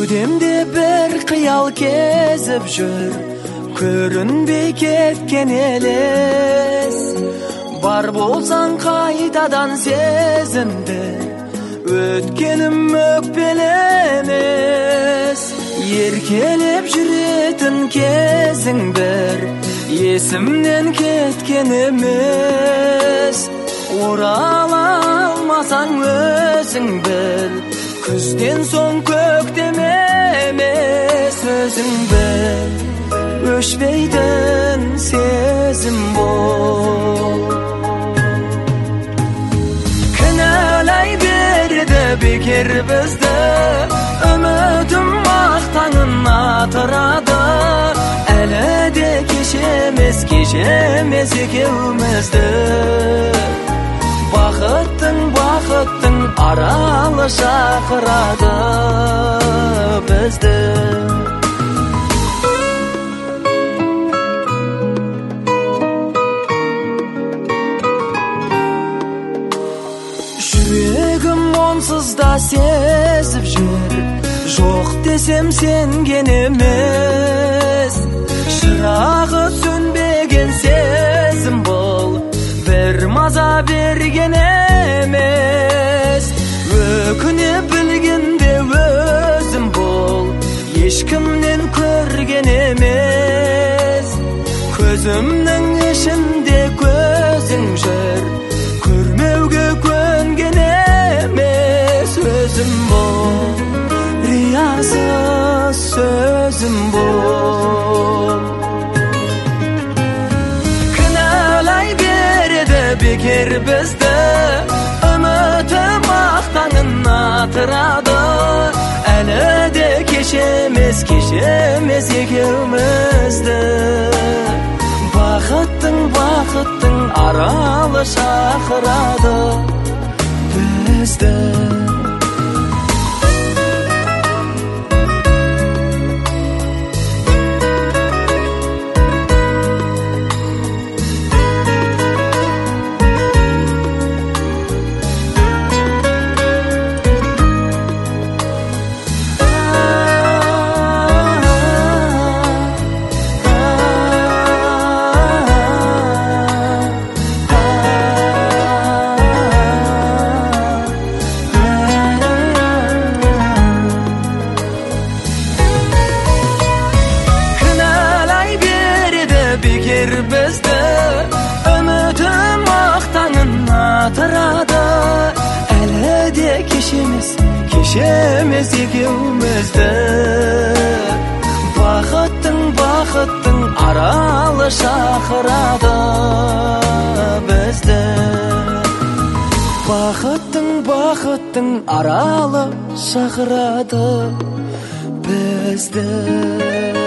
Кеудемде бір қиял кезіп жүр, көрінбей кеткен елес. Бар болсаң қайтадан сезімді, өткенім өкпелі емес. Еркелеп жүретін кезің бір, есімнен кеткен емес. Орала алмасаң өзің біл, күзден соң көктем емес. Өзің біл, өшпейтін сезім бол. Кінәлай берді бекер бізді, үмітім мақтаңын атырады. Әлі де кешемес екеумізді. Бақыттың аралы шақырады бізді. Жүрегім онсыз да сезіп жүр, жоқ десем сенген емес. Шырағы сөнбеген сезім бұл, бір маза берген емес. Өкіне білгенде өзім бұл, ешкімнен көрген емес. Көзімнің ішінде көзің жүр, көрмеуге көнген емес. Өзім бұл, риясыз сөзім бұл. Кінәлай береді бекер бізді, үміті мақтаңын атырады. Әлі де кешемес екеумізді. Бақыттың аралы шақырады бізді. Бекер бізді, үмітім мақтаңын атырады. Әлі де кешемес екеумізді. Бақыттың аралы шақырады бізді. Бақыттың аралы шақырады бізді.